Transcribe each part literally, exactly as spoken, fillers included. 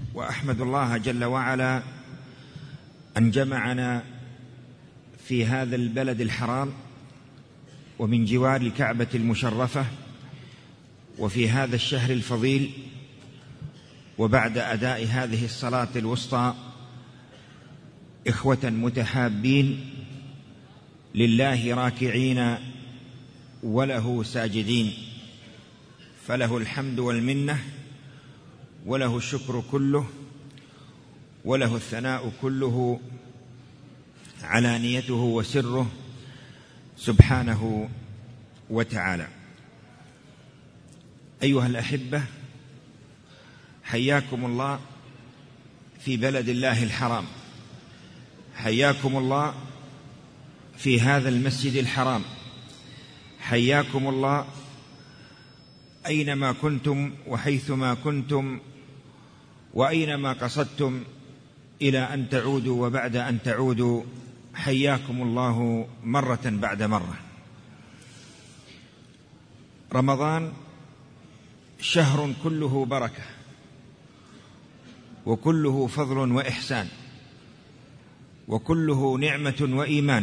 وأحمد الله جل وعلا أن جمعنا في هذا البلد الحرام ومن جوار الكعبة المشرفة وفي هذا الشهر الفضيل، وبعد أداء هذه الصلاة الوسطى إخوة متحابين لله راكعين وله ساجدين، فله الحمد والمنة وله الشكر كله وله الثناء كله علانيته وسره سبحانه وتعالى. أيها الأحبة، حياكم الله في بلد الله الحرام، حياكم الله في هذا المسجد الحرام، حياكم الله أينما كنتم وحيثما كنتم وأينما قصدتم إلى أن تعودوا وبعد أن تعودوا، حياكم الله مرة بعد مرة. رمضان شهر كله بركة وكله فضل وإحسان وكله نعمة وإيمان.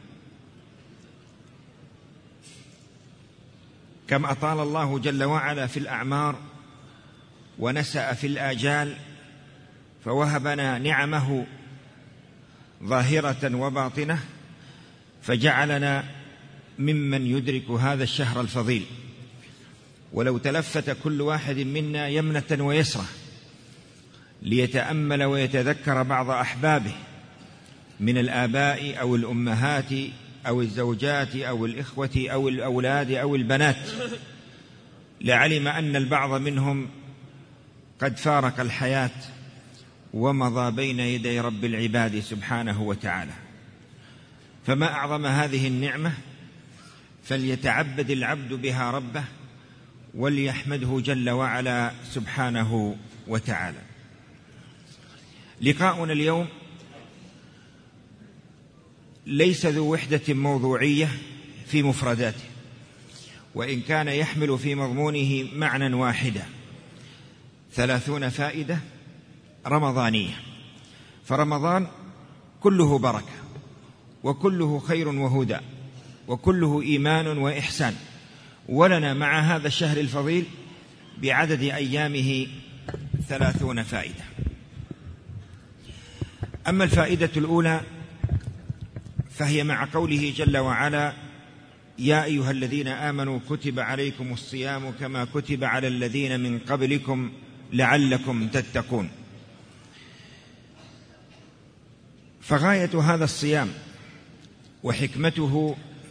كم أطال الله جل وعلا في الأعمار ونسأ في الآجال، فوهبنا نعمه ظاهرة وباطنة، فجعلنا ممن يدرك هذا الشهر الفضيل. ولو تلفت كل واحد منا يمنة ويسرة ليتأمل ويتذكر بعض أحبابه من الآباء أو الأمهات أو الزوجات أو الإخوة أو الأولاد أو البنات، لعلم أن البعض منهم قد فارق الحياة ومضى بين يدي رب العباد سبحانه وتعالى. فما أعظم هذه النعمة، فليتعبد العبد بها ربه وليحمده جل وعلا سبحانه وتعالى. لقاؤنا اليوم ليس ذو وحدة موضوعية في مفرداته، وإن كان يحمل في مضمونه معنى واحدا، ثلاثون فائدة رمضانية. فرمضان كله بركة وكله خير وهدى وكله إيمان وإحسان، ولنا مع هذا الشهر الفضيل بعدد أيامه ثلاثون فائدة. أما الفائدة الأولى فهي مع قوله جل وعلا: يا أيها الذين آمنوا كتب عليكم الصيام كما كتب على الذين من قبلكم لعلكم تتقون. فغاية هذا الصيام وحكمته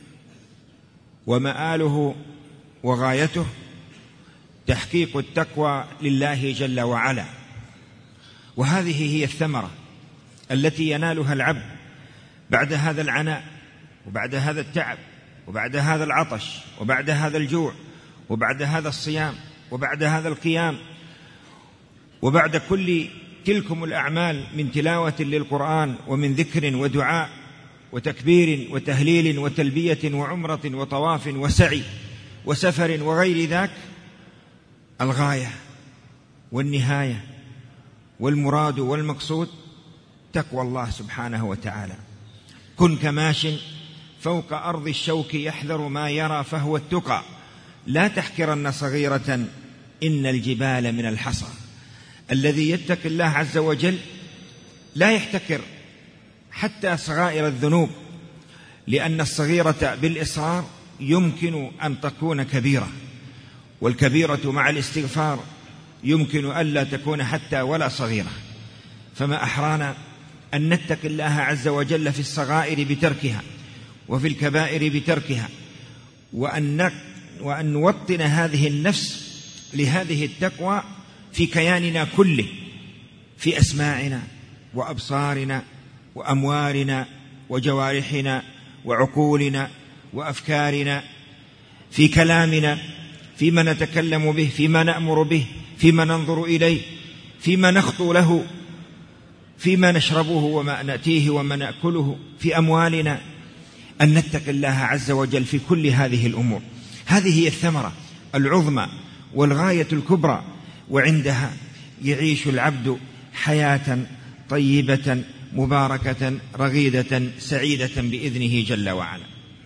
ومآله وغايته تحقيق التقوى لله جل وعلا، وهذه هي الثمرة التي ينالها العبد بعد هذا العناء وبعد هذا التعب وبعد هذا العطش وبعد هذا الجوع وبعد هذا الصيام وبعد هذا القيام وبعد كل تلكم الأعمال من تلاوة للقرآن ومن ذكر ودعاء وتكبير وتهليل وتلبية وعمرة وطواف وسعي وسفر وغير ذاك. الغاية والنهاية والمراد والمقصود تقوى الله سبحانه وتعالى. كن كماش فوق أرض الشوك يحذر ما يرى فهو التقى، لا تحكرن صغيرة إن الجبال من الحصى. الذي يتقي الله عز وجل لا يحتكر حتى صغائر الذنوب، لأن الصغيرة بالإصرار يمكن أن تكون كبيرة، والكبيرة مع الاستغفار يمكن ألا تكون حتى ولا صغيرة. فما أحرانا أن نتقي الله عز وجل في الصغائر بتركها وفي الكبائر بتركها، وأن وأن نوطن هذه النفس لهذه التقوى في كياننا كله، في أسماعنا وأبصارنا وأموالنا وجوارحنا وعقولنا وأفكارنا، في كلامنا، فيما نتكلم به، فيما نأمر به، فيما ننظر إليه، فيما نخطو له، فيما نشربه وما نأتيه وما نأكله، في أموالنا، أن نتقي الله عز وجل في كل هذه الأمور. هذه هي الثمرة العظمى والغاية الكبرى، وعندها يعيش العبد حياة طيبة مباركة رغيدة سعيدة بإذنه جل وعلا.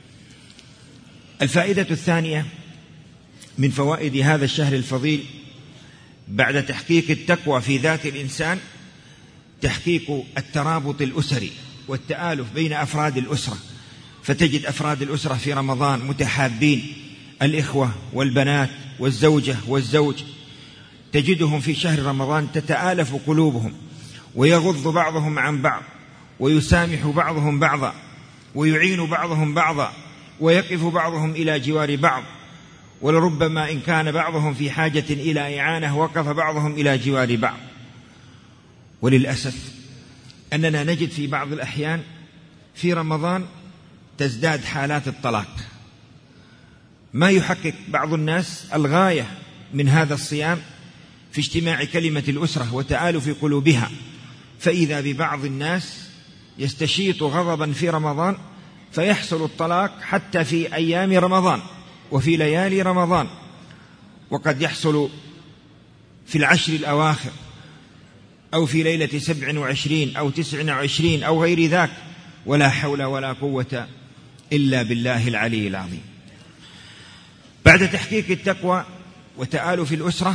الفائدة الثانية من فوائد هذا الشهر الفضيل بعد تحقيق التقوى في ذات الإنسان تحقيق الترابط الأسري والتآلف بين أفراد الأسرة، فتجد أفراد الأسرة في رمضان متحابين، الإخوة والبنات والزوجة والزوج، تجدهم في شهر رمضان تتآلف قلوبهم ويغض بعضهم عن بعض ويسامح بعضهم بعضا ويعين بعضهم بعضا ويقف بعضهم إلى جوار بعض، ولربما إن كان بعضهم في حاجة إلى إعانة وقف بعضهم إلى جوار بعض. وللأسف أننا نجد في بعض الأحيان في رمضان تزداد حالات الطلاق، ما يحقق بعض الناس الغاية من هذا الصيام في اجتماع كلمة الأسرة وتآلف قلوبها، فإذا ببعض الناس يستشيط غضبا في رمضان فيحصل الطلاق حتى في أيام رمضان وفي ليالي رمضان، وقد يحصل في العشر الأواخر أو في ليلة سبع وعشرين أو تسع وعشرين أو غير ذاك، ولا حول ولا قوة إلا بالله العلي العظيم. بعد تحقيق التقوى وتآلف الأسرة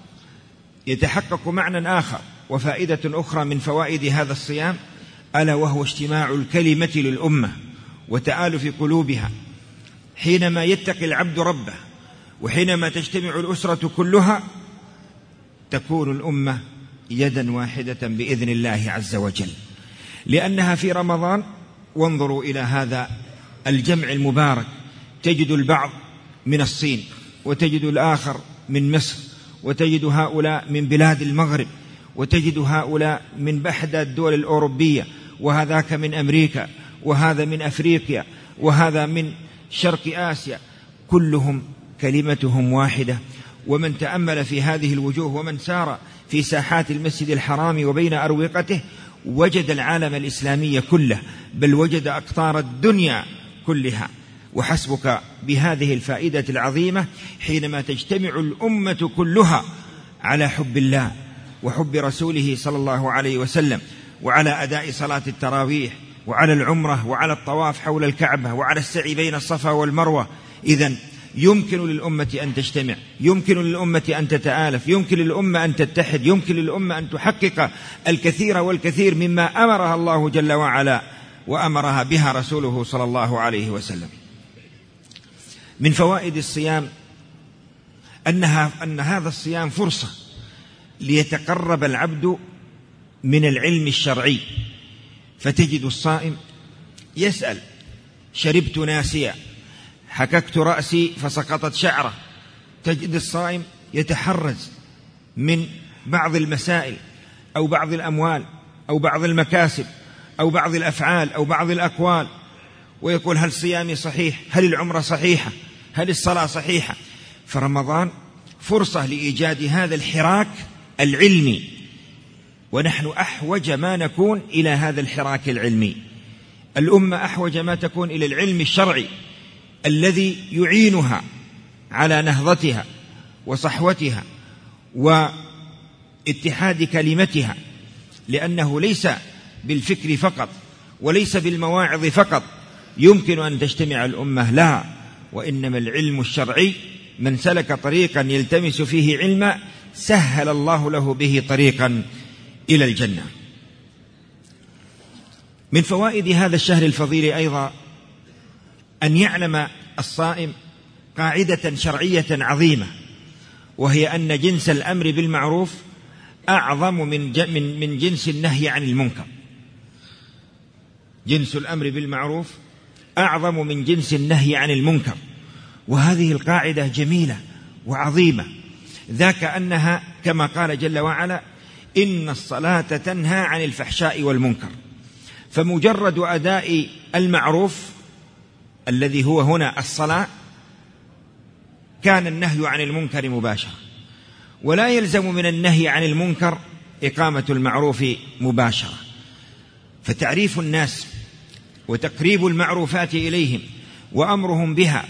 يتحقق معنى آخر وفائدة أخرى من فوائد هذا الصيام، ألا وهو اجتماع الكلمة للأمة وتآلف قلوبها. حينما يتقي العبد ربه وحينما تجتمع الأسرة كلها تكون الأمة يدا واحدة بإذن الله عز وجل، لأنها في رمضان. وانظروا إلى هذا الجمع المبارك، تجد البعض من الصين وتجد الآخر من مصر وتجد هؤلاء من بلاد المغرب وتجد هؤلاء من بحدى الدول الأوروبية وهذاك من أمريكا وهذا من أفريقيا وهذا من شرق آسيا، كلهم كلمتهم واحدة. ومن تأمل في هذه الوجوه ومن سار في ساحات المسجد الحرام وبين أروقته وجد العالم الإسلامي كله، بل وجد أقطار الدنيا كلها. وحسبك بهذه الفائدة العظيمة حينما تجتمع الأمة كلها على حب الله وحب رسوله صلى الله عليه وسلم، وعلى أداء صلاة التراويح وعلى العمرة وعلى الطواف حول الكعبة وعلى السعي بين الصفا والمروة. إذن يمكن للأمة أن تجتمع، يمكن للأمة أن تتآلف، يمكن للأمة أن تتحد، يمكن للأمة أن تحقق الكثير والكثير مما أمرها الله جل وعلا وأمرها بها رسوله صلى الله عليه وسلم. من فوائد الصيام أنها أن هذا الصيام فرصة ليتقرب العبد من العلم الشرعي، فتجد الصائم يسأل: شربت ناسيا، حككت رأسي فسقطت شعره. تجد الصائم يتحرز من بعض المسائل أو بعض الأموال أو بعض المكاسب أو بعض الأفعال أو بعض الأقوال، ويقول: هل صيامي صحيح؟ هل العمرة صحيحة؟ هل الصلاة صحيحة؟ فرمضان فرصة لإيجاد هذا الحراك العلمي، ونحن أحوج ما نكون إلى هذا الحراك العلمي. الأمة أحوج ما تكون إلى العلم الشرعي الذي يعينها على نهضتها وصحوتها واتحاد كلمتها، لأنه ليس بالفكر فقط وليس بالمواعظ فقط يمكن أن تجتمع الأمة، لا، وإنما العلم الشرعي من سلك طريقا يلتمس فيه علما سهل الله له به طريقا إلى الجنة. من فوائد هذا الشهر الفضيل أيضا أن يعلم الصائم قاعدة شرعية عظيمة، وهي أن جنس الأمر بالمعروف أعظم من من جنس النهي عن المنكر. جنس الأمر بالمعروف أعظم من جنس النهي عن المنكر، وهذه القاعدة جميلة وعظيمة، ذاك أنها كما قال جل وعلا: إن الصلاة تنهى عن الفحشاء والمنكر. فمجرد أداء المعروف الذي هو هنا الصلاة كان النهي عن المنكر مباشرة، ولا يلزم من النهي عن المنكر إقامة المعروف مباشرة. فتعريف الناس وتقريب المعروفات إليهم وأمرهم بها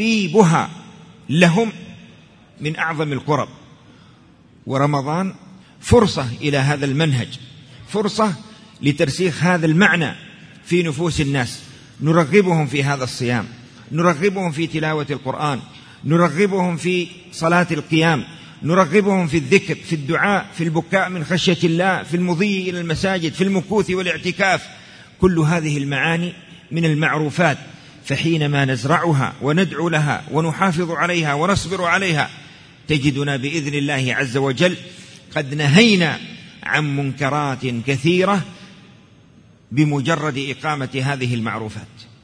وتحبيبها لهم من أعظم القرب. ورمضان فرصة إلى هذا المنهج، فرصة لترسيخ هذا المعنى في نفوس الناس. نرغبهم في هذا الصيام، نرغبهم في تلاوة القرآن، نرغبهم في صلاة القيام، نرغبهم في الذكر، في الدعاء، في البكاء من خشية الله، في المضي إلى المساجد، في المكوث والاعتكاف. كل هذه المعاني من المعروفات، فحينما نزرعها وندعو لها ونحافظ عليها ونصبر عليها تجدنا بإذن الله عز وجل قد نهينا عن منكرات كثيرة بمجرد إقامة هذه المعروفات.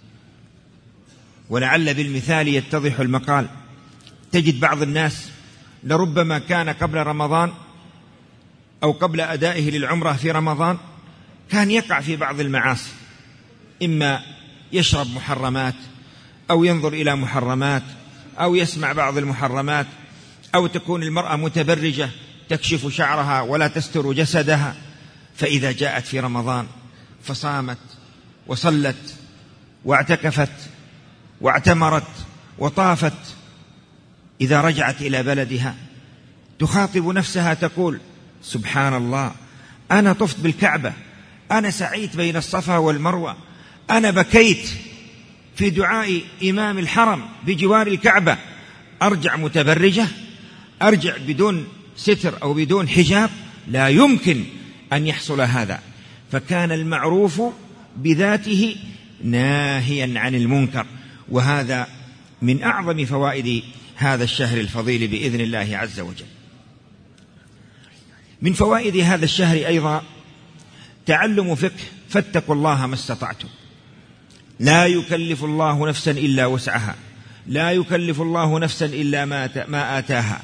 ولعل بالمثال يتضح المقال. تجد بعض الناس لربما كان قبل رمضان أو قبل أدائه للعمرة في رمضان كان يقع في بعض المعاصي، إما يشرب محرمات أو ينظر إلى محرمات أو يسمع بعض المحرمات، أو تكون المرأة متبرجة تكشف شعرها ولا تستر جسدها. فإذا جاءت في رمضان فصامت وصلت واعتكفت واعتمرت وطافت، إذا رجعت إلى بلدها تخاطب نفسها تقول: سبحان الله، أنا طفت بالكعبة، أنا سعيت بين الصفا والمروة، أنا بكيت في دعاء إمام الحرم بجوار الكعبة. أرجع متبرجة؟ أرجع بدون ستر أو بدون حجاب؟ لا يمكن أن يحصل هذا. فكان المعروف بذاته ناهيا عن المنكر، وهذا من أعظم فوائد هذا الشهر الفضيل بإذن الله عز وجل. من فوائد هذا الشهر أيضا تعلم فقه فاتقوا الله ما استطعتم. لا يكلف الله نفسا إلا وسعها، لا يكلف الله نفسا إلا ما آتاها.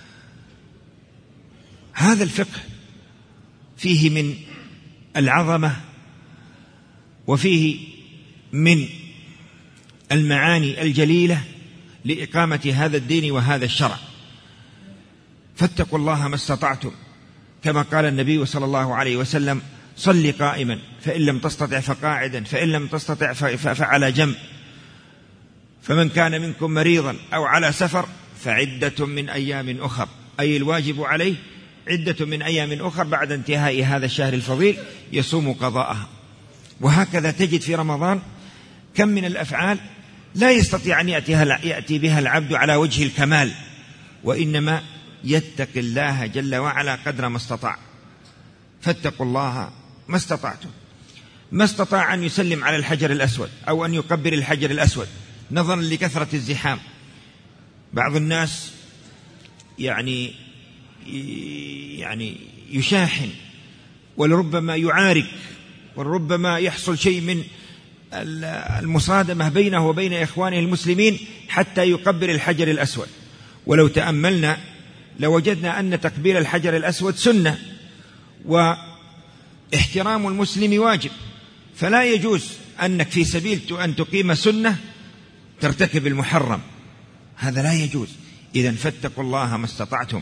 هذا الفقه فيه من العظمة وفيه من المعاني الجليلة لإقامة هذا الدين وهذا الشرع. فاتقوا الله ما استطعتم، كما قال النبي صلى الله عليه وسلم: صل قائما فإن لم تستطع فقاعدا فإن لم تستطع فعلى جنب، فمن كان منكم مريضا أو على سفر فعدة من أيام أخر، أي الواجب عليه عدة من أيام أخر بعد انتهاء هذا الشهر الفضيل يصوم قضاءها. وهكذا تجد في رمضان كم من الأفعال لا يستطيع أن يأتي بها العبد على وجه الكمال، وإنما يتقي الله جل وعلا قدر ما استطاع. فاتقوا الله ما استطعتم. ما استطاع أن يسلم على الحجر الأسود أو أن يقبل الحجر الأسود نظرا لكثرة الزحام. بعض الناس يعني يعني يشاحن ولربما يعارك ولربما يحصل شيء من المصادمة بينه وبين إخوانه المسلمين حتى يقبل الحجر الأسود. ولو تأملنا لوجدنا أن تقبيل الحجر الأسود سنة، واحترام المسلم واجب، فلا يجوز أنك في سبيل أن تقيم سنة ترتكب المحرم، هذا لا يجوز. إذن فاتقوا الله ما استطعتم.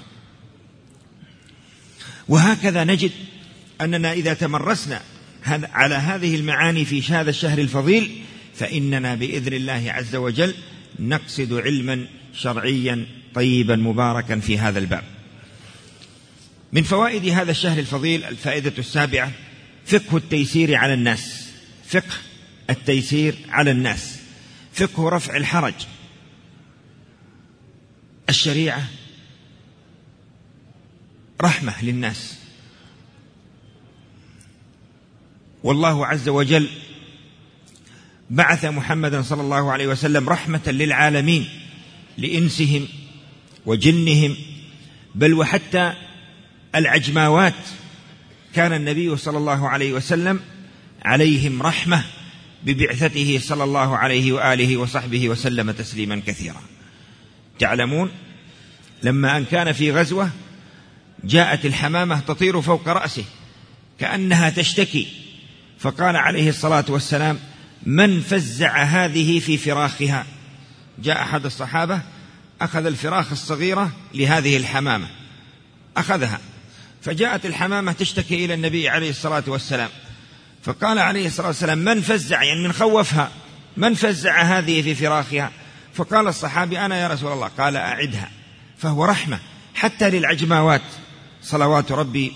وهكذا نجد أننا إذا تمرسنا على هذه المعاني في هذا الشهر الفضيل فإننا بإذن الله عز وجل نقصد علما شرعيا طيبا مباركا في هذا الباب. من فوائد هذا الشهر الفضيل الفائدة السابعة: فقه التيسير على الناس. فقه التيسير على الناس، فقه رفع الحرج. الشريعة رحمة للناس، والله عز وجل بعث محمدا صلى الله عليه وسلم رحمة للعالمين، لإنسهم وجنهم، بل وحتى العجماوات كان النبي صلى الله عليه وسلم عليهم رحمة ببعثته صلى الله عليه وآله وصحبه وسلم تسليما كثيرا. تعلمون لما أن كان في غزوة جاءت الحمامة تطير فوق رأسه كأنها تشتكي، فقال عليه الصلاة والسلام: من فزع هذه في فراخها؟ جاء أحد الصحابة أخذ الفراخ الصغيرة لهذه الحمامة، أخذها، فجاءت الحمامة تشتكي إلى النبي عليه الصلاة والسلام، فقال عليه الصلاة والسلام: من فزع، يعني من خوفها، من فزع هذه في فراخها؟ فقال الصحابي: أنا يا رسول الله. قال: أعدها. فهو رحمة حتى للعجماوات صلوات ربي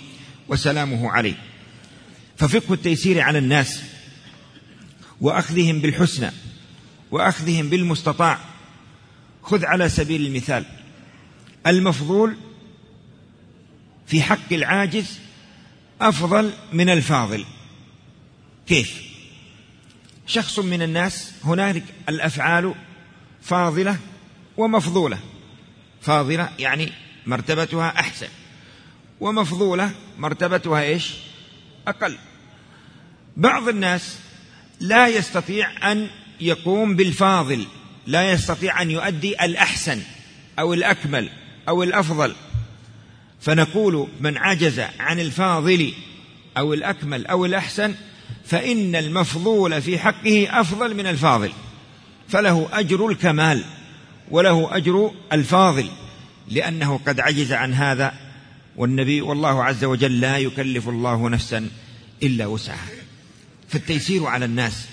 وسلامه عليه. ففقه التيسير على الناس وأخذهم بالحسنى وأخذهم بالمستطاع. خذ على سبيل المثال المفضول في حق العاجز أفضل من الفاضل. كيف؟ شخص من الناس هنالك الأفعال فاضلة ومفضولة. فاضلة يعني مرتبتها أحسن، ومفضولة مرتبتها إيش؟ أقل. بعض الناس لا يستطيع أن يقوم بالفاضل، لا يستطيع أن يؤدي الأحسن أو الأكمل أو الأفضل، فنقول من عجز عن الفاضل أو الأكمل أو الأحسن فإن المفضول في حقه أفضل من الفاضل، فله أجر الكمال وله أجر الفاضل، لأنه قد عجز عن هذا. والنبي والله عز وجل لا يكلف الله نفسا إلا وسعها. فالتيسير على الناس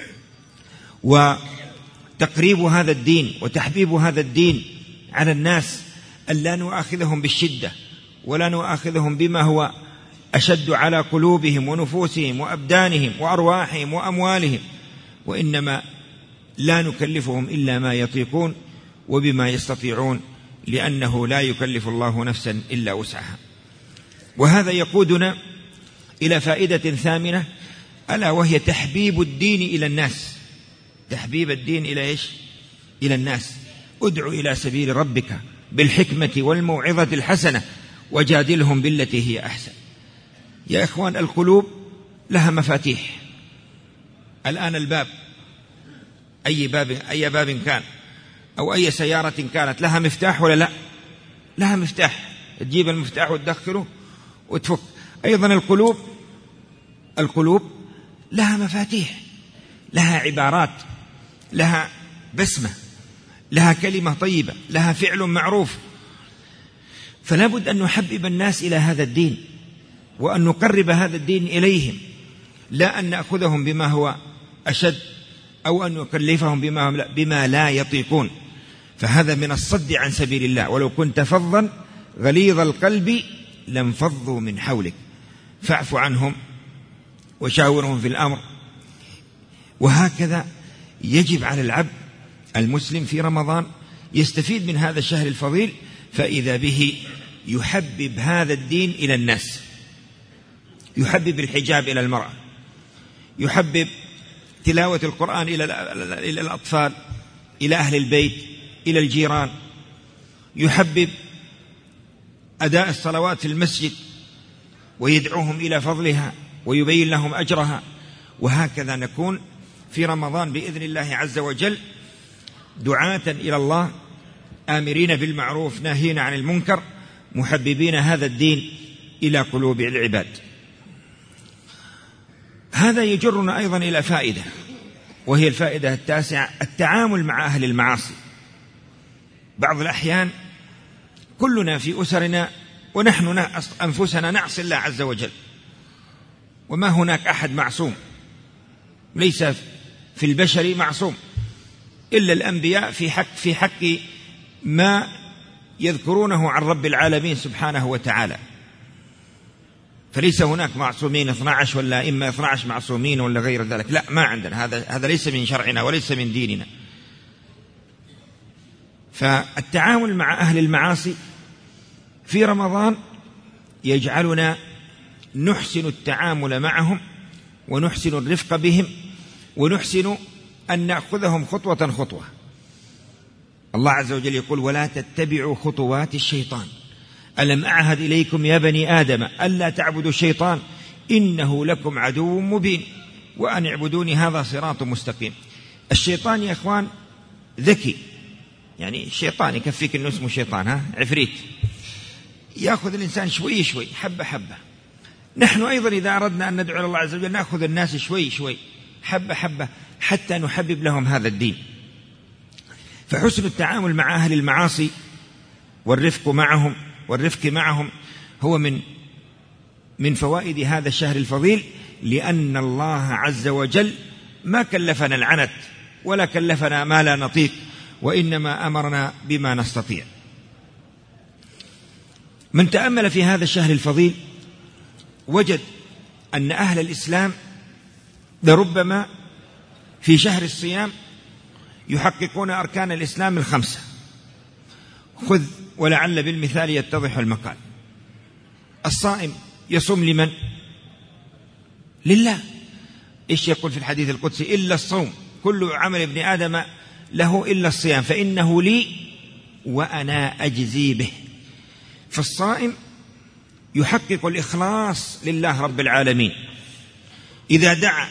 وتقريب هذا الدين وتحبيب هذا الدين على الناس، أن لا نؤاخذهم بالشدة ولا نؤاخذهم بما هو أشد على قلوبهم ونفوسهم وأبدانهم وأرواحهم وأموالهم، وإنما لا نكلفهم إلا ما يطيقون وبما يستطيعون، لأنه لا يكلف الله نفسا إلا وسعها. وهذا يقودنا إلى فائدة ثامنة، ألا وهي تحبيب الدين إلى الناس. تحبيب الدين إلى إيش؟ إلى الناس. ادع إلى سبيل ربك بالحكمة والموعظة الحسنة وجادلهم بالتي هي أحسن. يا إخوان، القلوب لها مفاتيح. الآن الباب، أي باب أي باب كان أو أي سيارة كانت، لها مفتاح ولا لا؟ لها مفتاح، تجيب المفتاح وتدخله وتفك. أيضا القلوب القلوب لها مفاتيح، لها عبارات، لها بسمة، لها كلمة طيبة، لها فعل معروف. فلا بد أن نحبب الناس إلى هذا الدين وأن نقرب هذا الدين إليهم، لا أن نأخذهم بما هو أشد أو أن نكلفهم بما, بما لا يطيقون، فهذا من الصد عن سبيل الله. ولو كنت فظا غليظ القلب لانفضوا من حولك فاعف عنهم وشاورهم في الأمر. وهكذا يجب على العبد المسلم في رمضان يستفيد من هذا الشهر الفضيل، فإذا به يحبب هذا الدين إلى الناس، يحبب الحجاب إلى المرأة، يحبب تلاوة القرآن إلى الأطفال، إلى أهل البيت، إلى الجيران، يحبب أداء الصلوات في المسجد ويدعوهم إلى فضلها ويبين لهم أجرها. وهكذا نكون في رمضان بإذن الله عز وجل دعاة إلى الله، آمرين بالمعروف ناهين عن المنكر، محببين هذا الدين إلى قلوب العباد. هذا يجرنا أيضا إلى فائدة، وهي الفائدة التاسعة، التعامل مع أهل المعاصي. بعض الأحيان كلنا في أسرنا ونحن أنفسنا نعصي الله عز وجل، وما هناك أحد معصوم، ليس في البشر معصوم إلا الأنبياء في حق في حق ما يذكرونه عن رب العالمين سبحانه وتعالى، فليس هناك معصومين اثنا عشر ولا إما اثنا عشر معصومين ولا غير ذلك، لا، ما عندنا هذا، هذا ليس من شرعنا وليس من ديننا. فالتعامل مع أهل المعاصي في رمضان يجعلنا نحسن التعامل معهم ونحسن الرفق بهم ونحسن أن نأخذهم خطوة خطوة. الله عز وجل يقول: ولا تتبعوا خطوات الشيطان ألم أعهد إليكم يا بني آدم ألا تعبدوا الشيطان إنه لكم عدو مبين وأن اعبدوني هذا صراط مستقيم. الشيطان يا إخوان ذكي، يعني الشيطان يكفيك إنه اسمه شيطان، ها عفريت، يأخذ الإنسان شوي شوي حبة حبة. نحن أيضا إذا أردنا أن ندعو الله عز وجل نأخذ الناس شوي شوي حبة حبة حتى نحبب لهم هذا الدين. فحسن التعامل مع أهل المعاصي والرفق معهم والرفق معهم هو من من فوائد هذا الشهر الفضيل، لأن الله عز وجل ما كلفنا العنت ولا كلفنا ما لا نطيق، وإنما أمرنا بما نستطيع. من تأمل في هذا الشهر الفضيل وجد أن أهل الإسلام لربما في شهر الصيام يحققون أركان الإسلام الخمسة. خذ ولعل بالمثال يتضح المقال. الصائم يصوم لمن؟ لله. إيش يقول في الحديث القدسي؟ إلا الصوم كل عمل ابن آدم له إلا الصيام فإنه لي وأنا أجزي به. فالصائم يحقق الإخلاص لله رب العالمين. إذا دعا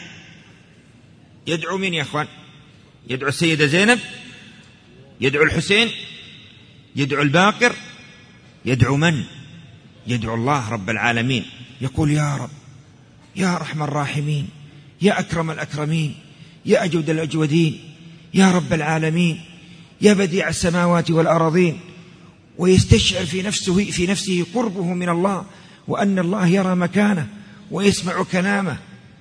يدعو مين يا أخوان؟ يدعو السيدة زينب، يدعو الحسين، يدعو الباقر، يدعو من؟ يدعو الله رب العالمين. يقول يا رب، يا أرحم الراحمين، يا أكرم الأكرمين، يا أجود الأجودين، يا رب العالمين، يا بديع السماوات والأراضين. ويستشعر في نفسه في نفسه قربه من الله، وأن الله يرى مكانه ويسمع كلامه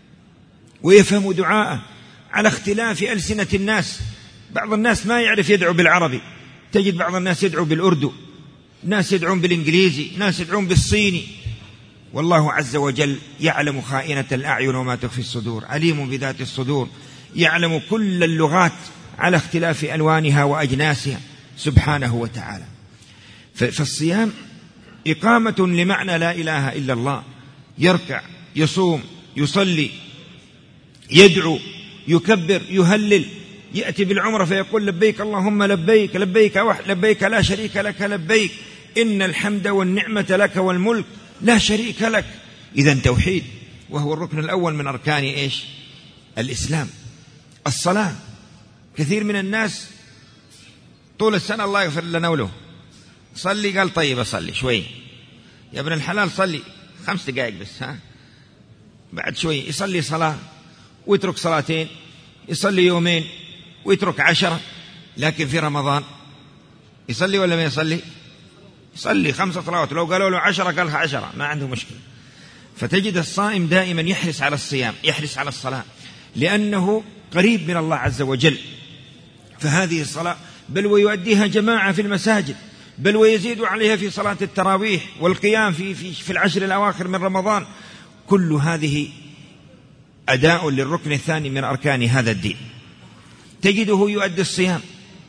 ويفهم دعاءه على اختلاف ألسنة الناس. بعض الناس ما يعرف يدعو بالعربي، تجد بعض الناس يدعو بالأردو، ناس يدعون بالإنجليزي، ناس يدعون بالصيني. والله عز وجل يعلم خائنة الأعين وما تخفي الصدور، عليم بذات الصدور، يعلم كل اللغات على اختلاف ألوانها وأجناسها سبحانه وتعالى. فالصيام إقامة لمعنى لا إله إلا الله. يركع، يصوم، يصلي، يدعو، يكبر، يهلل، يأتي بالعمرة فيقول لبيك اللهم لبيك، لبيك وحد لبيك لا شريك لك لبيك، إن الحمد والنعمة لك والملك لا شريك لك. إذن توحيد، وهو الركن الأول من أركان إيش؟ الإسلام. الصلاة، كثير من الناس طول السنة الله يغفر لنا وله صلي، قال طيب أصلي شوي يا ابن الحلال، صلي خمس دقائق بس، ها بعد شوي يصلي صلاة ويترك صلاتين، يصلي يومين ويترك عشرة. لكن في رمضان يصلي ولا ما يصلي؟ يصلي خمسة صلوات، لو قالوا له عشرة قال عشرة، ما عنده مشكلة. فتجد الصائم دائما يحرص على الصيام، يحرص على الصلاة، لأنه قريب من الله عز وجل. فهذه الصلاة بل ويؤديها جماعة في المساجد، بل ويزيد عليها في صلاة التراويح والقيام في, في, في العشر الأواخر من رمضان. كل هذه أداء للركن الثاني من أركان هذا الدين. تجده يؤدي الصيام،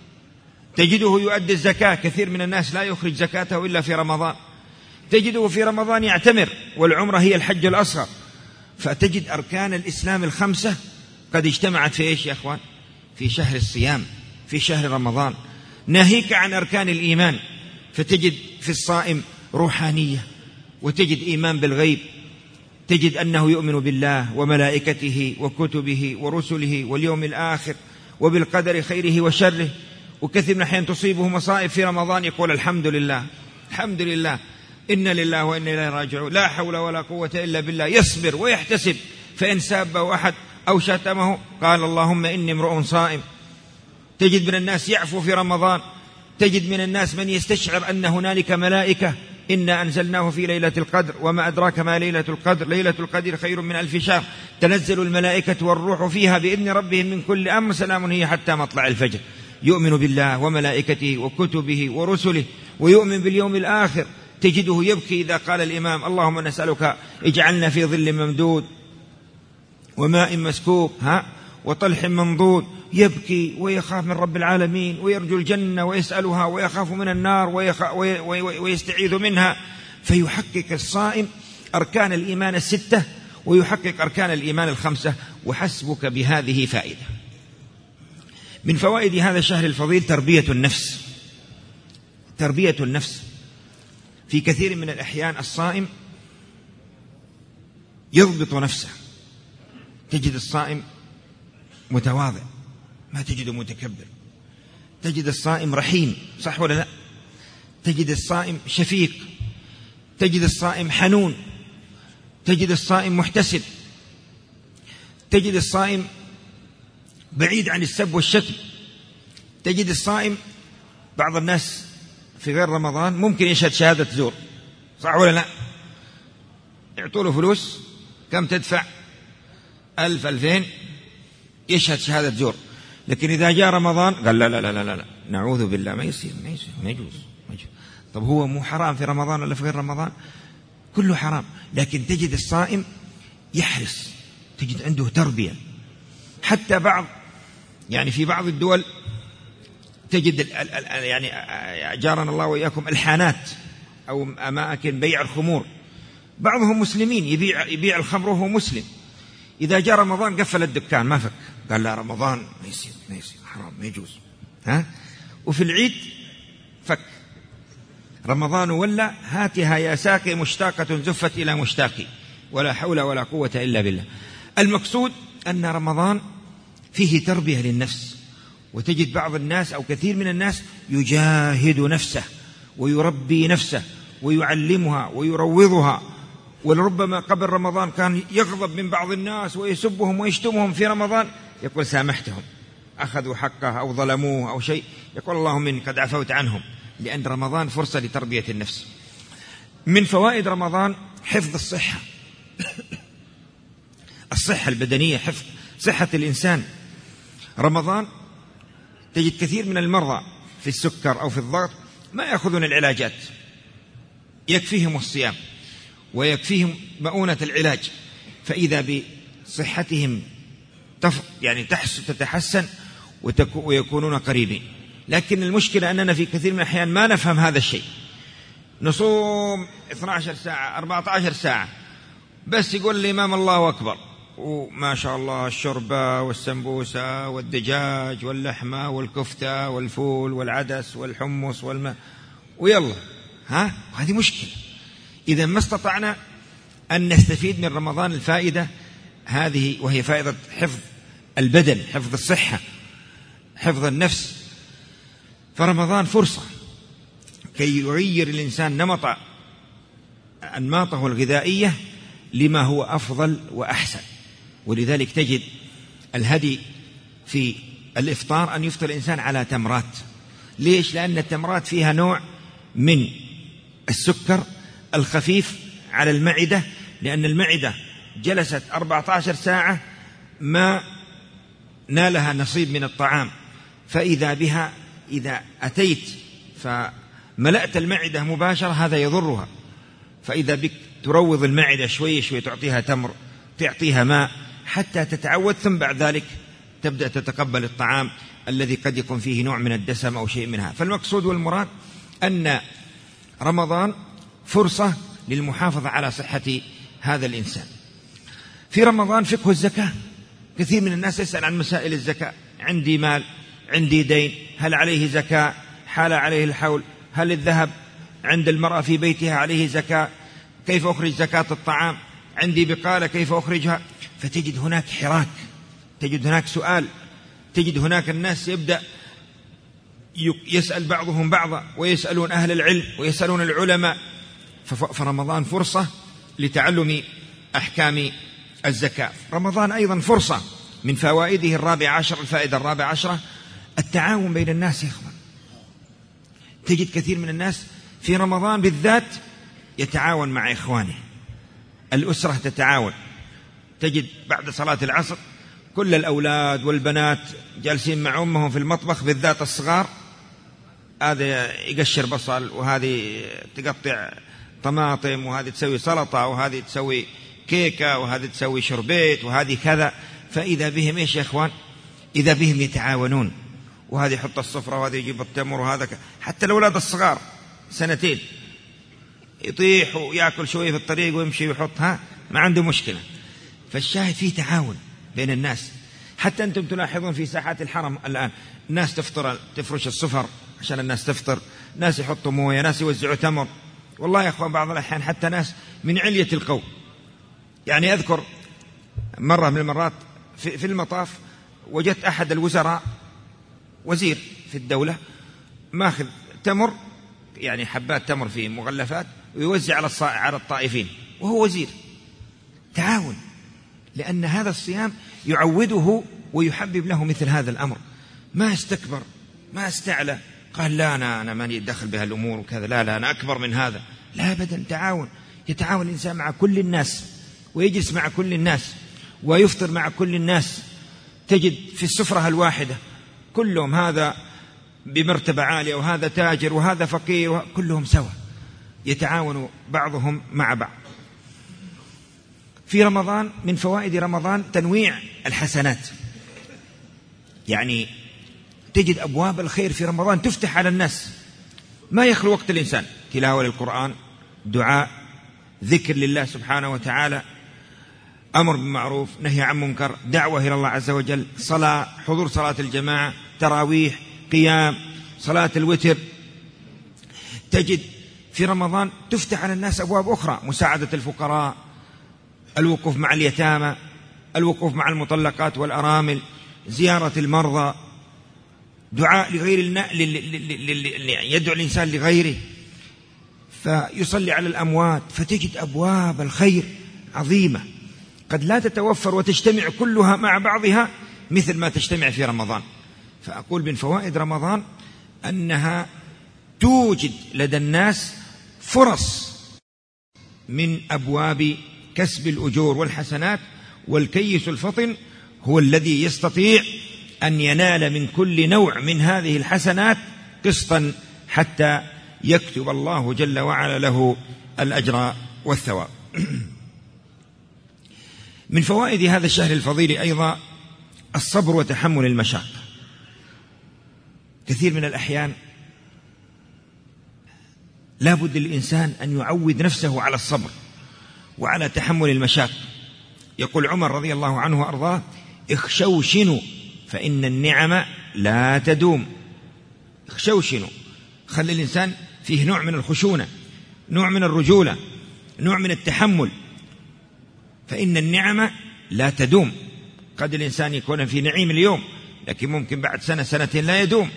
تجده يؤدي الزكاة، كثير من الناس لا يخرج زكاته إلا في رمضان. تجده في رمضان يعتمر، والعمرة هي الحج الأصغر. فتجد أركان الإسلام الخمسة قد اجتمعت في إيش يا أخوان؟ في شهر الصيام، في شهر رمضان. ناهيك عن أركان الإيمان، فتجد في الصائم روحانية، وتجد إيمان بالغيب، تجد أنه يؤمن بالله وملائكته وكتبه ورسله واليوم الآخر وبالقدر خيره وشره. وكثير من الأحيان تصيبه مصائب في رمضان يقول الحمد لله، الحمد لله، إن لله وإنا إليه راجعون، لا حول ولا قوة إلا بالله. يصبر ويحتسب، فإن سابه أحد أو شتمه قال اللهم إني امرؤ صائم. تجد من الناس يعفو في رمضان، تجد من الناس من يستشعر أن هنالك ملائكة، إنا أنزلناه في ليلة القدر وما أدراك ما ليلة القدر، ليلة القدر خير من ألف شهر، تنزل الملائكة والروح فيها بإذن ربهم من كل أمر، سلام هي حتى مطلع الفجر. يؤمن بالله وملائكته وكتبه ورسله، ويؤمن باليوم الآخر. تجده يبكي إذا قال الإمام اللهم نسألك اجعلنا في ظل ممدود وماء مسكوب ها وطلح منضود. يبكي ويخاف من رب العالمين، ويرجو الجنة ويسألها، ويخاف من النار ويستعيذ منها. فيحقق الصائم أركان الإيمان الستة، ويحقق أركان الإيمان الخمسة. وحسبك بهذه فائدة. من فوائد هذا الشهر الفضيل تربية النفس، تربية النفس. في كثير من الأحيان الصائم يضبط نفسه. تجد الصائم متواضع، ما تجده متكبر. تجد الصائم رحيم، صح ولا لا؟ تجد الصائم شفيق، تجد الصائم حنون، تجد الصائم محتسب، تجد الصائم بعيد عن السب والشتم. تجد الصائم، بعض الناس في غير رمضان ممكن يشهد شهادة زور، صح ولا لا؟ يعطوله فلوس، كم تدفع؟ ألف ألفين، يشهد شهادة زور. لكن إذا جاء رمضان قال لا لا لا لا لا نعوذ بالله، ما يصير، ما يصير، ما يجوز، ما يجوز. طب هو مو حرام في رمضان ولا في غير رمضان؟ كله حرام. لكن تجد الصائم يحرص، تجد عنده تربية. حتى بعض يعني في بعض الدول تجد يعني جارنا الله وإياكم الحانات أو أماكن بيع الخمور، بعضهم مسلمين يبيع يبيع الخمر وهو مسلم، إذا جاء رمضان قفل الدكان ما فك، قال لا رمضان ما يصير ما يصير حرام ما يجوز، ها. وفي العيد فك. رمضان ولا هاتها يا ساقي مشتاقة زفت إلى مشتاقي، ولا حول ولا قوة إلا بالله. المقصود أن رمضان فيه تربية للنفس، وتجد بعض الناس أو كثير من الناس يجاهد نفسه ويربي نفسه ويعلمها ويروضها. ولربما قبل رمضان كان يغضب من بعض الناس ويسبهم ويشتمهم، في رمضان يقول سامحتهم، أخذوا حقه أو ظلموه أو شيء، يقول اللهم إني قد عفوت عنهم، لأن رمضان فرصة لتربية النفس. من فوائد رمضان حفظ الصحة الصحة البدنية، حفظ صحة الإنسان. رمضان تجد كثير من المرضى في السكر أو في الضغط ما يأخذون العلاجات، يكفيهم الصيام ويكفيهم مؤونة العلاج، فإذا بصحتهم يعني تتحسن ويكونون قريبين. لكن المشكلة أننا في كثير من الأحيان ما نفهم هذا الشيء. نصوم اثنتي عشرة ساعة أربعة عشر ساعة بس يقول الإمام الله أكبر، وما شاء الله الشوربة والسمبوسة والدجاج واللحمة والكفتة والفول والعدس والحمص والماء ويلا، ها. هذه مشكلة. إذا ما استطعنا أن نستفيد من رمضان الفائدة هذه، وهي فائدة حفظ البدن، حفظ الصحة، حفظ النفس، فرمضان فرصة كي يغير الإنسان نمط أنماطه الغذائية لما هو أفضل وأحسن. ولذلك تجد الهدي في الإفطار أن يفطر الإنسان على تمرات. ليش؟ لأن التمرات فيها نوع من السكر الخفيف على المعدة، لأن المعدة جلست أربعة عشر ساعة ما نالها نصيب من الطعام، فإذا بها إذا أتيت فملأت المعدة مباشرة هذا يضرها، فإذا بك تروض المعدة شوي شوي، تعطيها تمر، تعطيها ماء حتى تتعود، ثم بعد ذلك تبدأ تتقبل الطعام الذي قد يكون فيه نوع من الدسم أو شيء منها. فالمقصود والمراد أن رمضان فرصة للمحافظة على صحة هذا الإنسان. في رمضان فقه الزكاة، كثير من الناس يسأل عن مسائل الزكاة، عندي مال، عندي دين، هل عليه زكاة؟ حال عليه الحول؟ هل الذهب عند المرأة في بيتها عليه زكاة؟ كيف أخرج زكاة الطعام؟ عندي بقالة كيف أخرجها؟ فتجد هناك حراك، تجد هناك سؤال، تجد هناك الناس يبدأ يسأل بعضهم بعضا، ويسألون أهل العلم ويسألون العلماء. فرمضان فرصة لتعلم أحكام الزكاة. رمضان أيضا فرصة من فوائده الرابع عشر، الفائدة الرابع عشرة التعاون بين الناس. يا إخوان، تجد كثير من الناس في رمضان بالذات يتعاون مع إخوانه، الأسرة تتعاون. تجد بعد صلاة العصر كل الأولاد والبنات جالسين مع أمهم في المطبخ، بالذات الصغار، هذا يقشر بصل، وهذه تقطع طماطم، وهذه تسوي سلطة، وهذه تسوي كيكة، وهذه تسوي شربيت، وهذه كذا. فإذا بهم إيش يا إخوان؟ إذا بهم يتعاونون، وهذا يحط الصفرة، وهذا يجيب التمر، وهذا ك... حتى الأولاد الصغار سنتين يطيح ويأكل شوية في الطريق ويمشي ويحطها، ما عنده مشكلة. فالشاهد فيه تعاون بين الناس. حتى أنتم تلاحظون في ساحات الحرم الآن الناس تفطر، تفرش الصفر عشان الناس تفطر، ناس يحطوا موية، ناس يوزعوا تمر. والله يا أخوان بعض الأحيان حتى ناس من علية القوم. يعني أذكر مرة من المرات في, في المطاف وجدت أحد الوزراء، وزير في الدولة، ماخذ تمر، يعني حبات تمر في مغلفات، ويوزع على على الطائفين وهو وزير. تعاون، لأن هذا الصيام يعوده ويحبب له مثل هذا الأمر. ما استكبر، ما استعلى، قال لا أنا أنا ماني أدخل بها الأمور وكذا، لا لا أنا أكبر من هذا. لا أبدا، تعاون. يتعاون الإنسان مع كل الناس، ويجلس مع كل الناس، ويفطر مع كل الناس. تجد في السفرة الواحدة كلهم، هذا بمرتبة عالية وهذا تاجر وهذا فقير، كلهم سوا، يتعاون بعضهم مع بعض. في رمضان من فوائد رمضان تنويع الحسنات، يعني تجد أبواب الخير في رمضان تفتح على الناس، ما يخلو وقت الإنسان، تلاوة للقرآن، دعاء، ذكر لله سبحانه وتعالى، أمر بالمعروف، نهي عن منكر، دعوة إلى الله عز وجل، صلاة، حضور صلاة الجماعة، تراويح، قيام، صلاة الوتر. تجد في رمضان تفتح على الناس أبواب أخرى، مساعدة الفقراء، الوقوف مع اليتامى، الوقوف مع المطلقات والأرامل، زيارة المرضى، دعاء لغير النا... يدعو الإنسان لغيره، فيصلي على الأموات. فتجد أبواب الخير عظيمة قد لا تتوفر وتجتمع كلها مع بعضها مثل ما تجتمع في رمضان. فأقول من فوائد رمضان أنها توجد لدى الناس فرص من أبواب كسب الأجور والحسنات، والكيس الفطن هو الذي يستطيع أن ينال من كل نوع من هذه الحسنات قسطا حتى يكتب الله جل وعلا له الأجر والثواب. من فوائد هذا الشهر الفضيل أيضا الصبر وتحمل المشاق. كثير من الأحيان لا بد للإنسان أن يعود نفسه على الصبر وعلى تحمل المشاق. يقول عمر رضي الله عنه وأرضاه: اخشوشنوا فإن النعم لا تدوم. اخشوشنوا، خلي الإنسان فيه نوع من الخشونة، نوع من الرجولة، نوع من التحمل، فإن النعم لا تدوم. قد الإنسان يكون في نعيم اليوم لكن ممكن بعد سنة سنتين لا يدوم،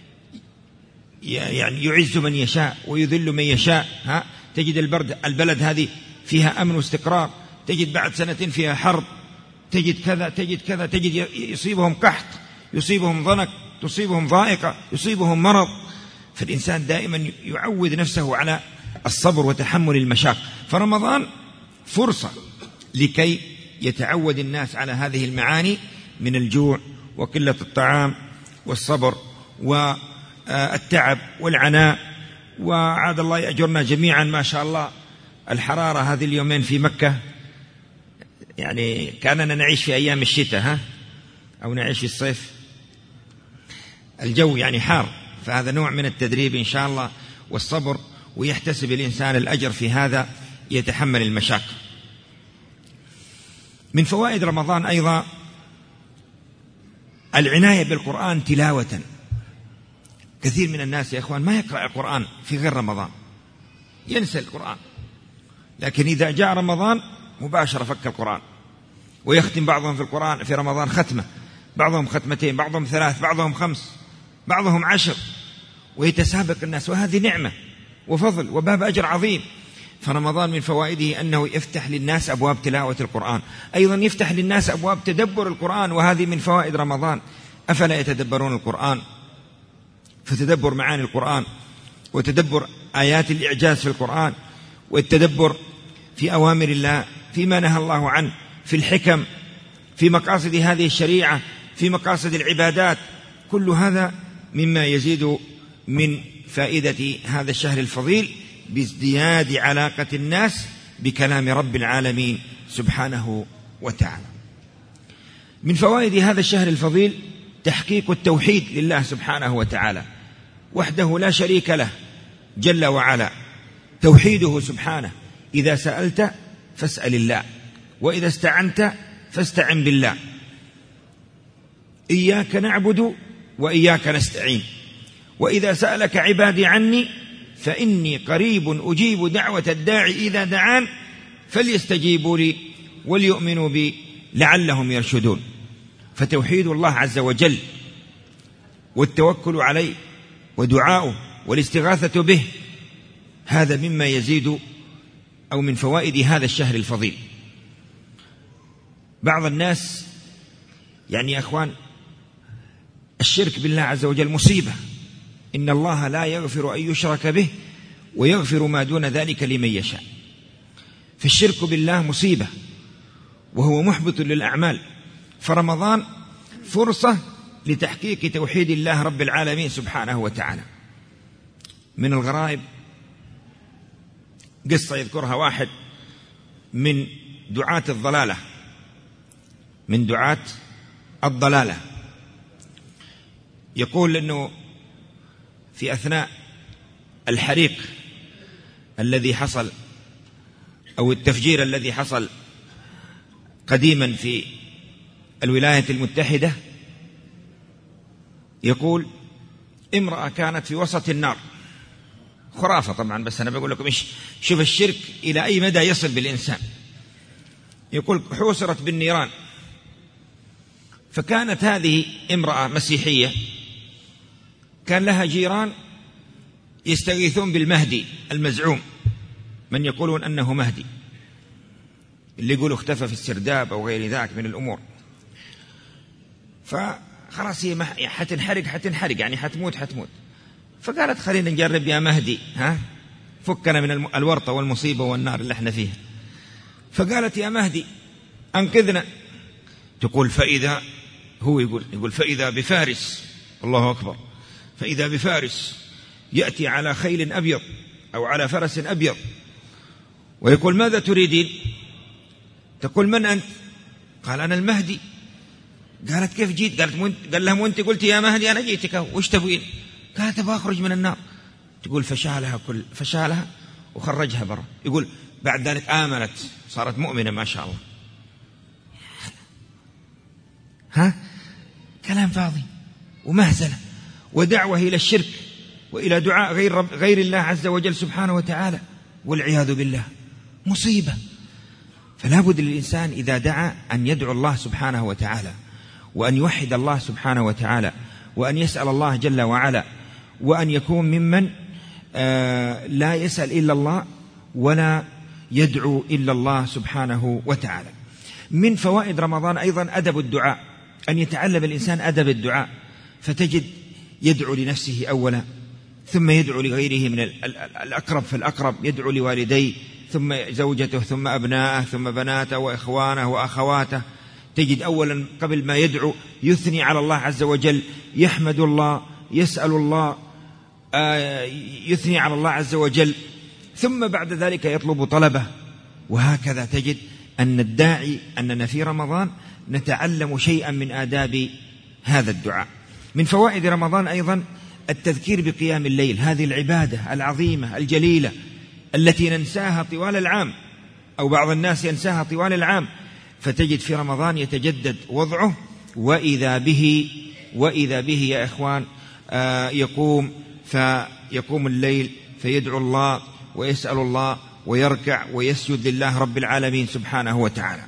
يعني يعز من يشاء ويذل من يشاء. ها تجد البرد البلد هذه فيها أمن واستقرار، تجد بعد سنتين فيها حرب، تجد كذا تجد كذا، تجد يصيبهم قحط، يصيبهم ضنك، تصيبهم ضائقة، يصيبهم مرض. فالإنسان دائما يعود نفسه على الصبر وتحمل المشاق. فرمضان فرصة لكي يتعود الناس على هذه المعاني من الجوع وقلة الطعام والصبر والتعب والعناء. وعاد الله يأجرنا جميعا. ما شاء الله الحرارة هذه اليومين في مكة يعني كأننا نعيش في أيام الشتاء، ها أو نعيش في الصيف. الجو يعني حار، فهذا نوع من التدريب إن شاء الله والصبر، ويحتسب الإنسان الأجر في هذا، يتحمل المشاق. من فوائد رمضان أيضا العناية بالقرآن تلاوة. كثير من الناس يا إخوان ما يقرأ القرآن في غير رمضان، ينسى القرآن، لكن إذا جاء رمضان مباشرة فك القرآن، ويختم بعضهم في القرآن في رمضان ختمة، بعضهم ختمتين، بعضهم ثلاث، بعضهم خمس، بعضهم عشر، ويتسابق الناس، وهذه نعمة وفضل وباب أجر عظيم. فرمضان من فوائده أنه يفتح للناس أبواب تلاوة القرآن، أيضا يفتح للناس أبواب تدبر القرآن، وهذه من فوائد رمضان. أفلا يتدبرون القرآن؟ فتدبر معاني القرآن، وتدبر آيات الإعجاز في القرآن، والتدبر في أوامر الله، فيما نهى الله عنه، في الحكم، في مقاصد هذه الشريعة، في مقاصد العبادات. كل هذا مما يزيد من فائدة هذا الشهر الفضيل بازدياد علاقة الناس بكلام رب العالمين سبحانه وتعالى. من فوائد هذا الشهر الفضيل تحقيق التوحيد لله سبحانه وتعالى وحده لا شريك له جل وعلا. توحيده سبحانه: إذا سألت فاسأل الله، وإذا استعنت فاستعن بالله، إياك نعبد وإياك نستعين، وإذا سألك عبادي عني فإني قريب أجيب دعوة الداعي إذا دعان فليستجيبوا لي وليؤمنوا بي لعلهم يرشدون. فتوحيد الله عز وجل والتوكل عليه ودعاؤه والاستغاثة به، هذا مما يزيد أو من فوائد هذا الشهر الفضيل. بعض الناس يعني يا أخوان الشرك بالله عز وجل مصيبة، إن الله لا يغفر أن يشرك به ويغفر ما دون ذلك لمن يشاء. فالشرك بالله مصيبة وهو محبط للأعمال. فرمضان فرصة لتحقيق توحيد الله رب العالمين سبحانه وتعالى. من الغرائب قصة يذكرها واحد من دعاة الضلالة من دعاة الضلالة. يقول أنه في أثناء الحريق الذي حصل أو التفجير الذي حصل قديما في الولايات المتحدة، يقول امرأة كانت في وسط النار، خرافة طبعا، بس أنا بقول لكم إيش، شوف الشرك إلى أي مدى يصل بالإنسان. يقول حوصرت بالنيران، فكانت هذه امرأة مسيحية كان لها جيران يستغيثون بالمهدي المزعوم، من يقولون أنه مهدي، اللي يقولوا اختفى في السرداب أو غير ذلك من الأمور. فخلاص هي حتنحرق حتنحرق يعني حتموت حتموت. فقالت خلينا نجرب يا مهدي، ها فكنا من الورطة والمصيبة والنار اللي احنا فيها. فقالت يا مهدي أنقذنا. تقول فإذا هو يقول يقول فإذا بفارس، الله أكبر، فإذا بفارس يأتي على خيل أبيض أو على فرس أبيض، ويقول ماذا تريدين؟ تقول من أنت؟ قال أنا المهدي. قالت كيف جيت؟ قالت قال لهم وانت قلت يا مهدي أنا جيتك، وش تبغين؟ قالت أبغى أخرج من النار. تقول فشالها كل فشالها وخرجها برا. يقول بعد ذلك آمنت، صارت مؤمنة ما شاء الله. ها كلام فاضي ومهزلة ودعوة إلى الشرك وإلى دعاء غير رب غير الله عز وجل سبحانه وتعالى، والعياذ بالله، مصيبة. فلا بد للإنسان إذا دعا أن يدعو الله سبحانه وتعالى، وأن يوحد الله سبحانه وتعالى، وأن يسأل الله جل وعلا، وأن يكون ممن آه لا يسأل إلا الله ولا يدعو إلا الله سبحانه وتعالى. من فوائد رمضان أيضا أدب الدعاء، أن يتعلم الإنسان أدب الدعاء، فتجد يدعو لنفسه أولا، ثم يدعو لغيره من الأقرب فالأقرب، يدعو لوالديه ثم زوجته ثم أبناءه ثم بناته وإخوانه وأخواته. تجد أولا قبل ما يدعو يثني على الله عز وجل، يحمد الله، يسأل الله، يثني على الله عز وجل، ثم بعد ذلك يطلب طلبه. وهكذا تجد أن الداعي أننا في رمضان نتعلم شيئا من آداب هذا الدعاء. من فوائد رمضان أيضا التذكير بقيام الليل، هذه العبادة العظيمة الجليلة التي ننساها طوال العام، أو بعض الناس ينساها طوال العام، فتجد في رمضان يتجدد وضعه، وإذا به وإذا به يا إخوان آه يقوم فيقوم الليل فيدعو الله ويسأل الله ويركع ويسجد لله رب العالمين سبحانه وتعالى.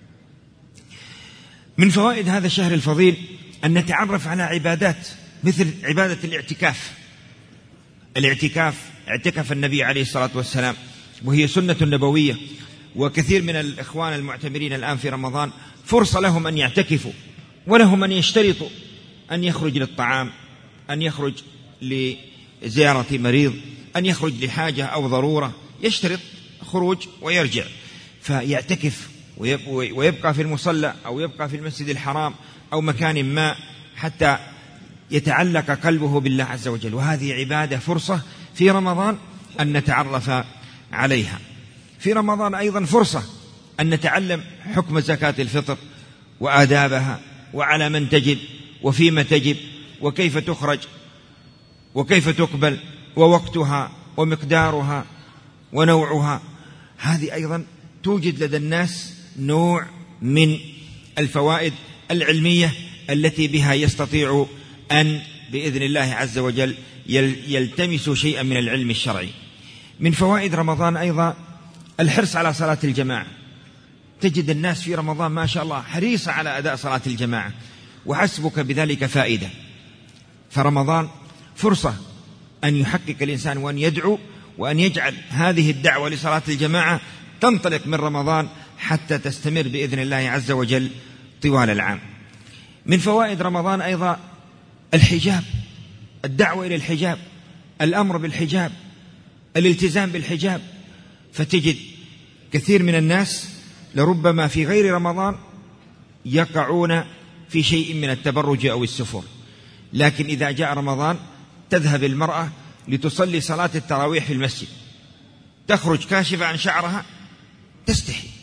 من فوائد هذا الشهر الفضيل أن نتعرف على عبادات مثل عبادة الاعتكاف. الاعتكاف اعتكف النبي عليه الصلاة والسلام، وهي سنة نبوية، وكثير من الإخوان المعتمرين الآن في رمضان فرصة لهم أن يعتكفوا، ولهم أن يشترطوا أن يخرج للطعام، أن يخرج لزيارة مريض، أن يخرج لحاجة أو ضرورة، يشترط خروج ويرجع، فيعتكف ويبقى في المصلى أو يبقى في المسجد الحرام أو مكان ما حتى يتعلق قلبه بالله عز وجل. وهذه عبادة فرصة في رمضان أن نتعرف عليها. في رمضان أيضا فرصة أن نتعلم حكم زكاة الفطر وآدابها، وعلى من تجب وفيما تجب وكيف تخرج وكيف تقبل ووقتها ومقدارها ونوعها. هذه أيضا توجد لدى الناس نوع من الفوائد العلمية التي بها يستطيع أن بإذن الله عز وجل يلتمسوا شيئا من العلم الشرعي. من فوائد رمضان أيضا الحرص على صلاة الجماعة. تجد الناس في رمضان ما شاء الله حريصة على أداء صلاة الجماعة، وحسبك بذلك فائدة. فرمضان فرصة أن يحقق الإنسان وأن يدعو وأن يجعل هذه الدعوة لصلاة الجماعة تنطلق من رمضان حتى تستمر بإذن الله عز وجل طوال العام. من فوائد رمضان أيضا الحجاب، الدعوة إلى الحجاب، الأمر بالحجاب، الالتزام بالحجاب. فتجد كثير من الناس لربما في غير رمضان يقعون في شيء من التبرج أو السفور، لكن إذا جاء رمضان تذهب المرأة لتصلي صلاة التراويح في المسجد، تخرج كاشفة عن شعرها، تستحي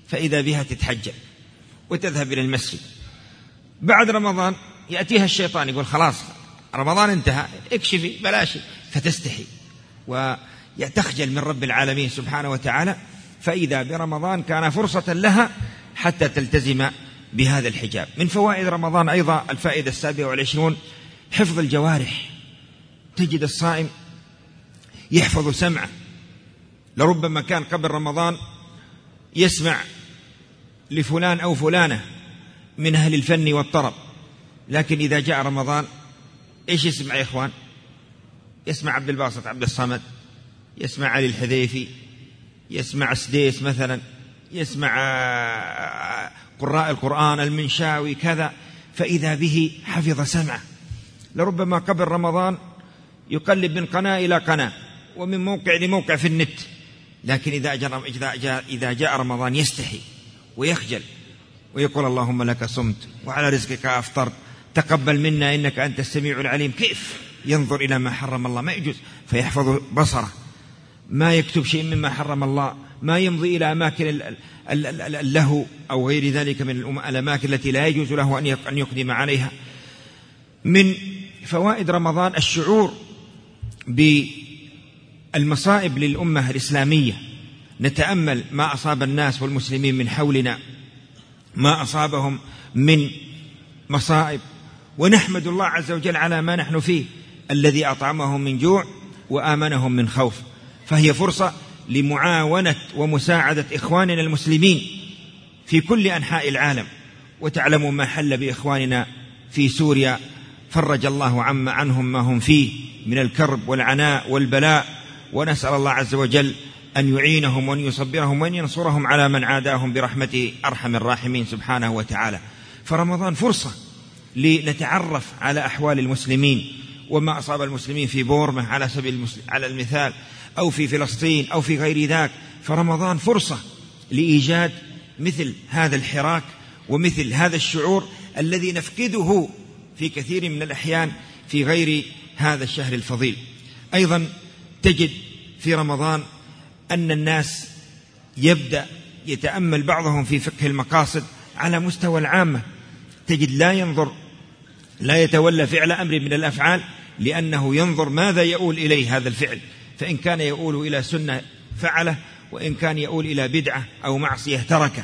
فإذا بها تتحجب وتذهب إلى المسجد. بعد رمضان يأتيها الشيطان يقول خلاص رمضان انتهى اكشفي بلاشي، فتستحي وتخجل من رب العالمين سبحانه وتعالى. فإذا برمضان كان فرصة لها حتى تلتزم بهذا الحجاب. من فوائد رمضان أيضا الفائدة السابعة والعشرون حفظ الجوارح. تجد الصائم يحفظ سمعه، لربما كان قبل رمضان يسمع لفلان أو فلانة من أهل الفن والطرب، لكن إذا جاء رمضان إيش يسمع يا إخوان؟ يسمع عبد الباسط عبد الصمد، يسمع علي الحذيفي، يسمع سديس مثلا، يسمع قراء القرآن المنشاوي كذا. فإذا به حفظ سمعه. لربما قبل رمضان يقلب من قناة إلى قناة ومن موقع لموقع في النت، لكن إذا جاء, إذا جاء رمضان يستحي ويخجل ويقول اللهم لك صمت وعلى رزقك أفطرت تقبل منا إنك أنت السميع العليم. كيف ينظر إلى ما حرم الله؟ ما يجوز. فيحفظ بصره، ما يكتب شيء مما حرم الله، ما يمضي إلى أماكن اللهو أو غير ذلك من الأماكن التي لا يجوز له أن يقدم عليها. من فوائد رمضان الشعور بالمصائب للأمة الإسلامية. نتأمل ما أصاب الناس والمسلمين من حولنا، ما أصابهم من مصائب، ونحمد الله عز وجل على ما نحن فيه، الذي أطعمهم من جوع وآمنهم من خوف. فهي فرصة لمعاونة ومساعدة إخواننا المسلمين في كل أنحاء العالم. وتعلموا ما حل بإخواننا في سوريا، فرج الله عم عنهم ما هم فيه من الكرب والعناء والبلاء، ونسأل الله عز وجل أن يعينهم وأن يصبرهم وأن ينصرهم على من عاداهم برحمته أرحم الراحمين سبحانه وتعالى. فرمضان فرصة لنتعرف على أحوال المسلمين وما أصاب المسلمين في بورما على سبيل على المثال، أو في فلسطين أو في غير ذاك. فرمضان فرصة لإيجاد مثل هذا الحراك ومثل هذا الشعور الذي نفقده في كثير من الأحيان في غير هذا الشهر الفضيل. أيضا تجد في رمضان أن الناس يبدأ يتأمل بعضهم في فقه المقاصد على مستوى العامة. تجد لا ينظر لا يتولى فعل أمر من الأفعال لأنه ينظر ماذا يؤول إليه هذا الفعل، فإن كان يؤول إلى سنة فعله، وإن كان يؤول إلى بدعة أو معصية تركه.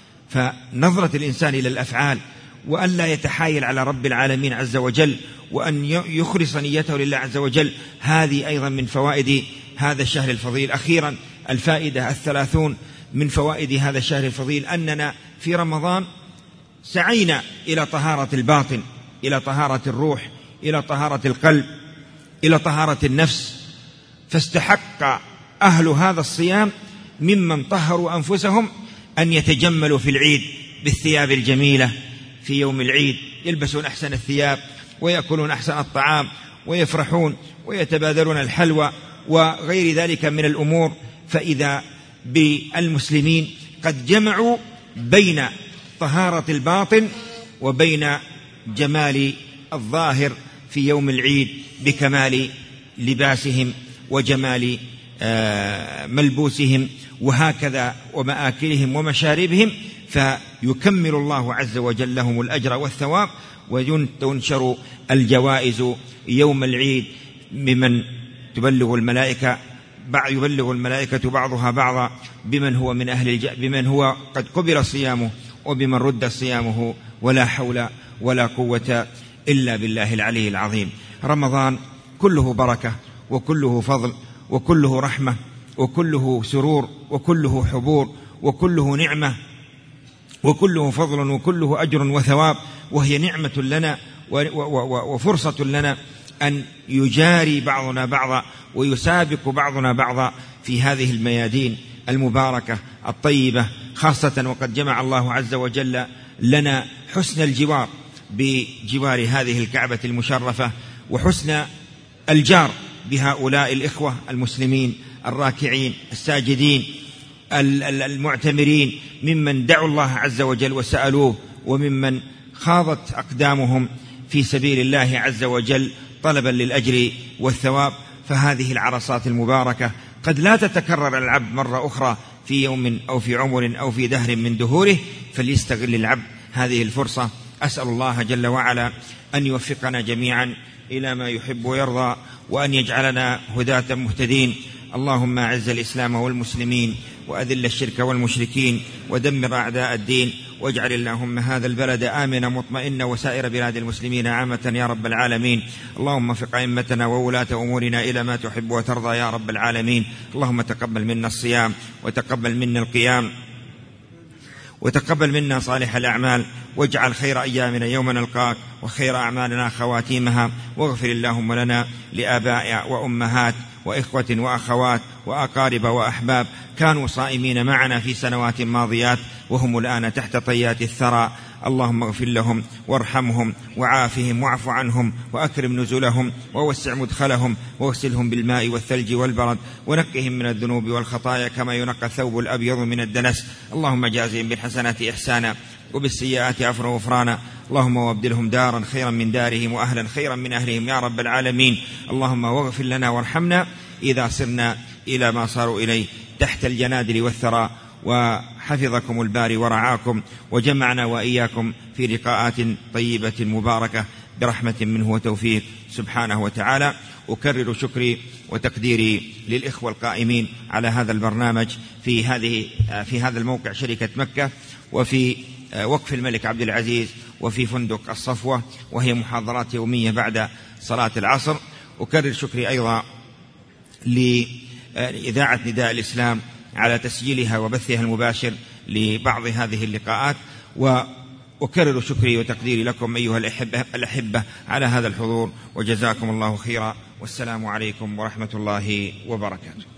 فنظرة الإنسان إلى الأفعال وأن لا يتحايل على رب العالمين عز وجل، وأن يخلص نيته لله عز وجل، هذه أيضا من فوائد هذا الشهر الفضيل. أخيرا الفائدة الثلاثون من فوائد هذا الشهر الفضيل أننا في رمضان سعينا إلى طهارة الباطن، إلى طهارة الروح، إلى طهارة القلب، إلى طهارة النفس. فاستحق أهل هذا الصيام ممن طهروا أنفسهم أن يتجملوا في العيد بالثياب الجميلة. في يوم العيد يلبسون أحسن الثياب ويأكلون أحسن الطعام ويفرحون ويتبادلون الحلوى وغير ذلك من الأمور. فإذا بالمسلمين قد جمعوا بين طهارة الباطن وبين جمال الظاهر في يوم العيد بكمال لباسهم وجمال ملبوسهم، وهكذا ومآكلهم ومشاربهم. فيكمل الله عز وجل لهم الأجر والثواب، وتنشر الجوائز يوم العيد بمن تبلغ الملائكة يبلغ الملائكة بعضها بعضا بمن هو من أهل الج... بمن هو قد قبل صيامه وبمن رد صيامه، ولا حول ولا قوة إلا بالله العلي العظيم. رمضان كله بركة وكله فضل وكله رحمة وكله سرور وكله حبور وكله نعمة وكله فضل وكله أجر وثواب، وهي نعمة لنا وفرصة لنا أن يجاري بعضنا بعضا ويسابق بعضنا بعضا في هذه الميادين المباركة الطيبة، خاصة وقد جمع الله عز وجل لنا حسن الجوار بجوار هذه الكعبة المشرفة، وحسن الجار بهؤلاء الإخوة المسلمين الراكعين الساجدين المعتمرين، ممن دعوا الله عز وجل وسألوه، وممن خاضت أقدامهم في سبيل الله عز وجل طلبا للأجر والثواب. فهذه العرصات المباركة قد لا تتكرر العبد مرة أخرى في يوم أو في عمر أو في دهر من دهوره، فليستغل العبد هذه الفرصة. أسأل الله جل وعلا أن يوفقنا جميعا إلى ما يحب ويرضى، وأن يجعلنا هداة مهتدين. اللهم أعز الإسلام والمسلمين، وأذل الشرك والمشركين، ودمر أعداء الدين، واجعل اللهم هذا البلد آمنا مطمئنا، وسائر بلاد المسلمين عامة يا رب العالمين. اللهم وفق أئمتنا وولاة أمورنا إلى ما تحب وترضى يا رب العالمين. اللهم تقبل منا الصيام، وتقبل منا القيام، وتقبل منا صالح الأعمال، واجعل خير أيامنا يوم نلقاك، وخير أعمالنا خواتيمها. واغفر اللهم لنا لآباء وأمهات وإخوة وأخوات وأقارب وأحباب كانوا صائمين معنا في سنوات ماضيات وهم الآن تحت طيات الثرى. اللهم اغفر لهم وارحمهم وعافهم واعف عنهم وأكرم نزلهم ووسع مدخلهم، واغسلهم بالماء والثلج والبرد، ونقهم من الذنوب والخطايا كما ينقى الثوب الأبيض من الدنس. اللهم جازهم بالحسنات إحسانا، وبالسيئات عفوا وغفرانا. اللهم وابدلهم دارا خيرا من دارهم، وأهلا خيرا من أهلهم يا رب العالمين. اللهم واغفر لنا وارحمنا إذا صرنا إلى ما صاروا إليه تحت الجنادل والثرى. وحفظكم الباري ورعاكم، وجمعنا وإياكم في لقاءات طيبة مباركة برحمة منه وتوفيق سبحانه وتعالى. أكرر شكري وتقديري للإخوة القائمين على هذا البرنامج في هذه في هذا الموقع شركة مكة، وفي وقف الملك عبد العزيز، وفي فندق الصفوة، وهي محاضرات يومية بعد صلاة العصر. أكرر شكري أيضا لإذاعة نداء الإسلام على تسجيلها وبثها المباشر لبعض هذه اللقاءات. وأكرر شكري وتقديري لكم أيها الأحبة, الأحبة على هذا الحضور، وجزاكم الله خيرا، والسلام عليكم ورحمة الله وبركاته.